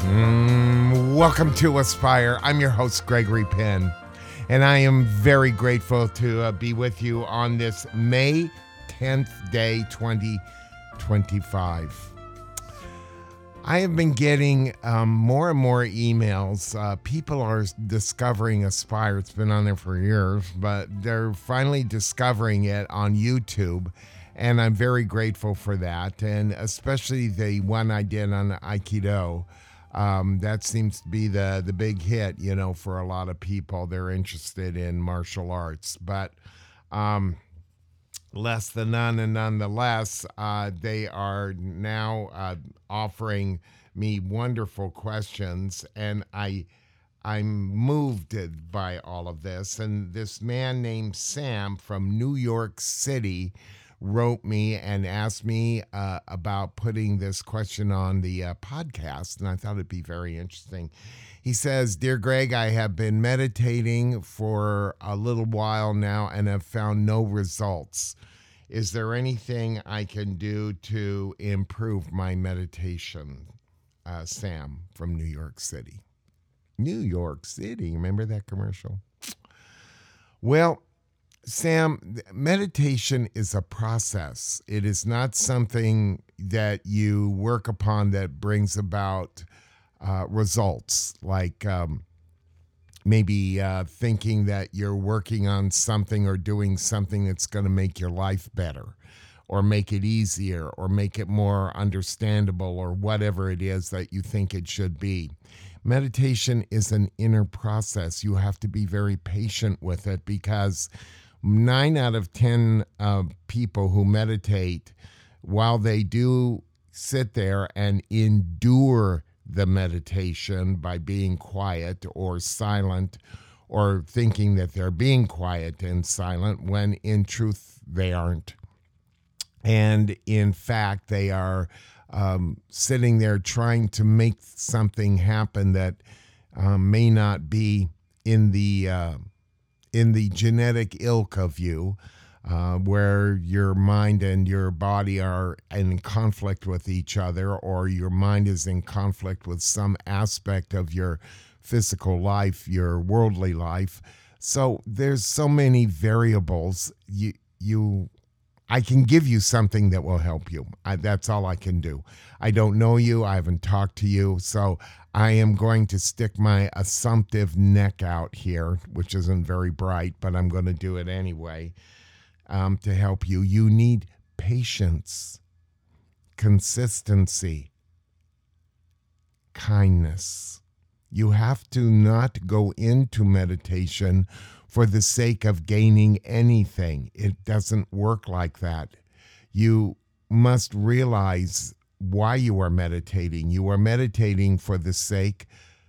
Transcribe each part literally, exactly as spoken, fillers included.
Mm, welcome to Aspire. I'm your host, Gregory Penn, and I am very grateful to uh, be with you on this May tenth day, twenty twenty-five. I have been getting um, more and more emails. Uh, people are discovering Aspire. It's been on there for years, but they're finally discovering it on YouTube, and I'm very grateful for that, and especially the one I did on Aikido. Um, that seems to be the, the big hit, you know, for a lot of people. They're interested in martial arts, but um, less than none, and nonetheless, uh, they are now uh, offering me wonderful questions, and I, I'm moved by all of this. And this man named Sam from New York City wrote me and asked me uh, about putting this question on the uh, podcast, and I thought it'd be very interesting. He says, "Dear Greg, I have been meditating for a little while now and have found no results. Is there anything I can do to improve my meditation?" Uh, Sam from New York City. New York City, remember that commercial? Well, Sam, meditation is a process. It is not something that you work upon that brings about uh, results, like um, maybe uh, thinking that you're working on something or doing something that's going to make your life better or make it easier or make it more understandable or whatever it is that you think it should be. Meditation is an inner process. You have to be very patient with it, because nine out of ten uh, people who meditate, while they do sit there and endure the meditation by being quiet or silent or thinking that they're being quiet and silent, when in truth they aren't. And in fact, they are um, sitting there trying to make something happen that um, may not be in the uh, in the genetic ilk of you, uh, where your mind and your body are in conflict with each other, or your mind is in conflict with some aspect of your physical life, your worldly life. So there's so many variables. You, you, I can give you something that will help you. I, that's all I can do. I don't know you. I haven't talked to you. So I am going to stick my assumptive neck out here, which isn't very bright, but I'm going to do it anyway, um, to help you. You need patience, consistency, kindness. You have to not go into meditation for the sake of gaining anything. It doesn't work like that. You must realize why you are meditating. You are meditating for the sake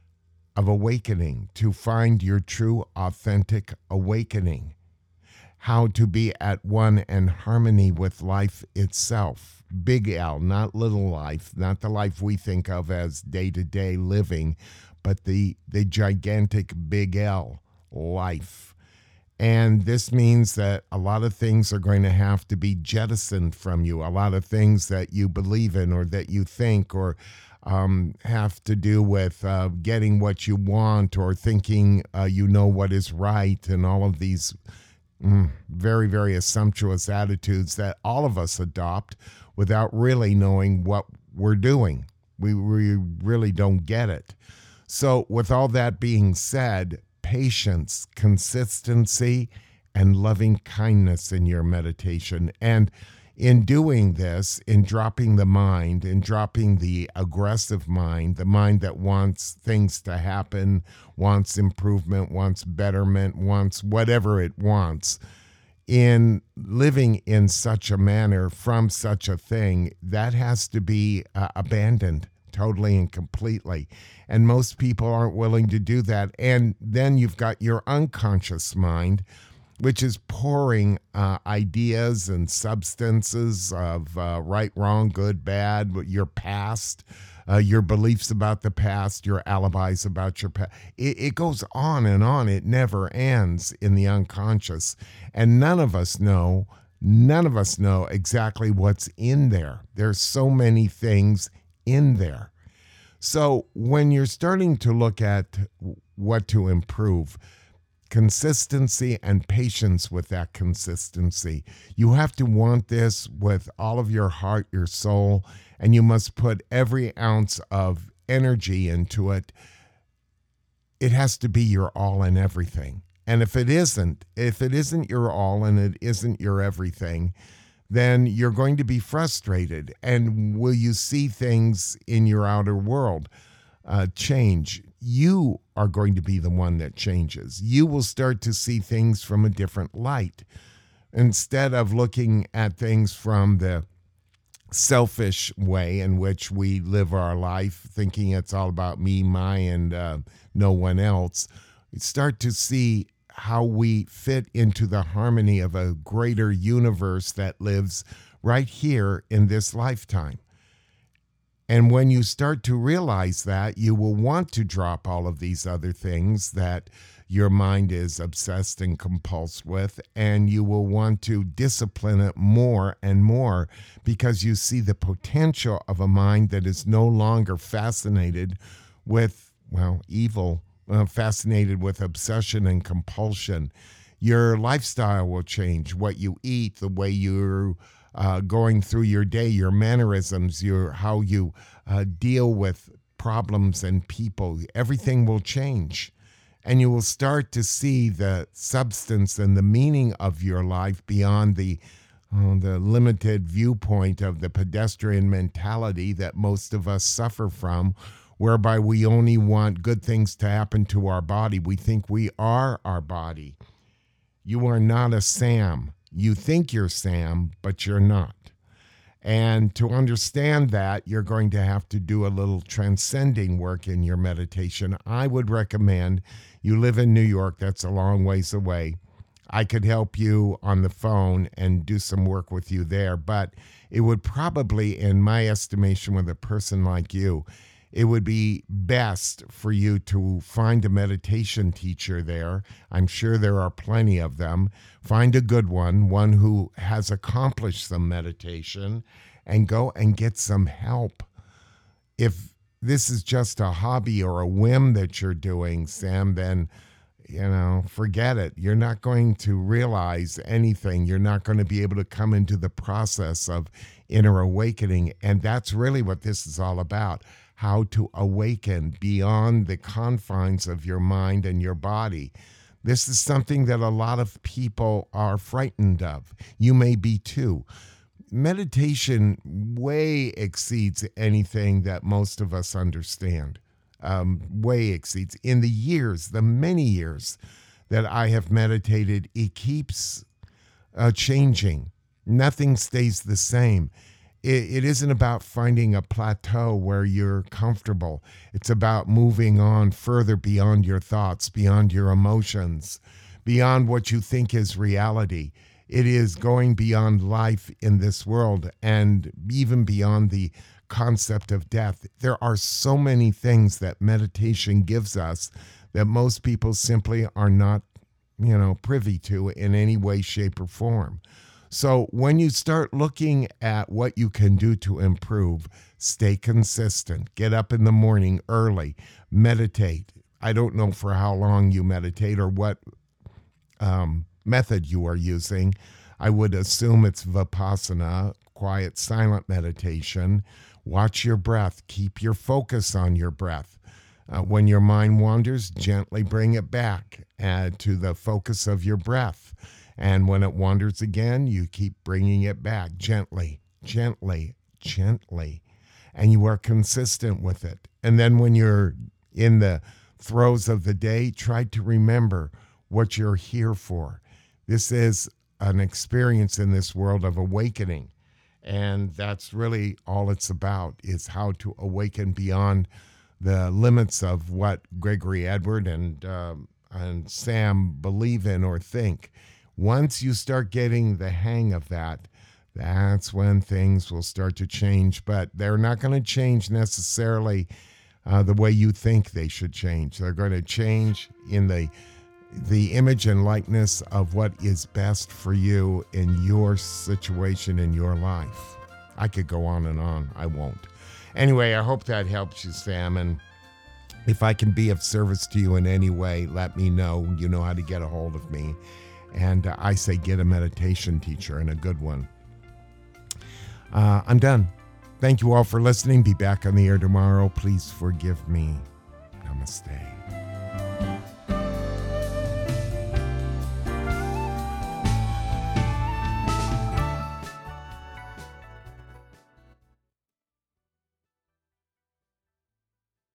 of awakening, to find your true, authentic awakening, how to be at one and harmony with life itself. Big L, not little life, not the life we think of as day-to-day living, but the, the gigantic big L, life. And this means that a lot of things are going to have to be jettisoned from you. A lot of things that you believe in or that you think or um, have to do with uh, getting what you want or thinking uh, you know what is right, and all of these mm, very, very assumptuous attitudes that all of us adopt without really knowing what we're doing. We, we really don't get it. So with all that being said, patience, consistency, and loving kindness in your meditation. And in doing this, in dropping the mind, in dropping the aggressive mind, the mind that wants things to happen, wants improvement, wants betterment, wants whatever it wants, in living in such a manner from such a thing, that has to be uh, abandoned totally and completely. And most people aren't willing to do that. And then you've got your unconscious mind, which is pouring uh, ideas and substances of uh, right, wrong, good, bad, your past, uh, your beliefs about the past, your alibis about your past. It, it goes on and on. It never ends in the unconscious. And none of us know, none of us know exactly what's in there. There's so many things in there. So when you're starting to look at what to improve, consistency and patience with that consistency. You have to want this with all of your heart, your soul, and you must put every ounce of energy into it. It has to be your all and everything. And if it isn't, if it isn't your all and it isn't your everything, then you're going to be frustrated. And will you see things in your outer world uh, change? You are going to be the one that changes. You will start to see things from a different light. Instead of looking at things from the selfish way in which we live our life, thinking it's all about me, my, and uh, no one else, we start to see how we fit into the harmony of a greater universe that lives right here in this lifetime. And when you start to realize that, you will want to drop all of these other things that your mind is obsessed and compulsed with, and you will want to discipline it more and more because you see the potential of a mind that is no longer fascinated with, well, evil, uh, fascinated with obsession and compulsion. Your lifestyle will change, what you eat, the way you're Uh, going through your day, your mannerisms, your how you uh, deal with problems and people, everything will change. And you will start to see the substance and the meaning of your life beyond the uh, the limited viewpoint of the pedestrian mentality that most of us suffer from, whereby we only want good things to happen to our body. We think we are our body. You are not a Sam. You think you're Sam, but you're not. And to understand that, you're going to have to do a little transcending work in your meditation. I would recommend you live in New York. That's a long ways away. I could help you on the phone and do some work with you there, but it would probably, in my estimation, with a person like you, it would be best for you to find a meditation teacher there. I'm sure there are plenty of them. Find a good one, one who has accomplished some meditation, and go and get some help. If this is just a hobby or a whim that you're doing, Sam, then, you know, forget it. You're not going to realize anything. You're not going to be able to come into the process of inner awakening. And that's really what this is all about. How to awaken beyond the confines of your mind and your body. This is something that a lot of people are frightened of. You may be too. Meditation way exceeds anything that most of us understand. Um, way exceeds. In the years, the many years that I have meditated, it keeps uh, changing. Nothing stays the same. It isn't about finding a plateau where you're comfortable. It's about moving on further beyond your thoughts, beyond your emotions, beyond what you think is reality. It is going beyond life in this world and even beyond the concept of death. There are so many things that meditation gives us that most people simply are not, you know, privy to in any way, shape, or form. So when you start looking at what you can do to improve, stay consistent. Get up in the morning early. Meditate. I don't know for how long you meditate or what um, method you are using. I would assume it's Vipassana, quiet, silent meditation. Watch your breath. Keep your focus on your breath. Uh, when your mind wanders, gently bring it back uh, to the focus of your breath. And when it wanders again, you keep bringing it back gently, gently, gently. And you are consistent with it. And then when you're in the throes of the day, try to remember what you're here for. This is an experience in this world of awakening. And that's really all it's about, is how to awaken beyond the limits of what Gregory Edward and, um, and Sam believe in or think. Once you start getting the hang of that, that's when things will start to change. But they're not going to change necessarily uh, the way you think they should change. They're going to change in the the image and likeness of what is best for you in your situation, in your life. I could go on and on. I won't. Anyway, I hope that helps you, Sam. And if I can be of service to you in any way, let me know. You know how to get a hold of me. And uh, I say get a meditation teacher, and a good one. Uh, I'm done. Thank you all for listening. Be back on the air tomorrow. Please forgive me. Namaste.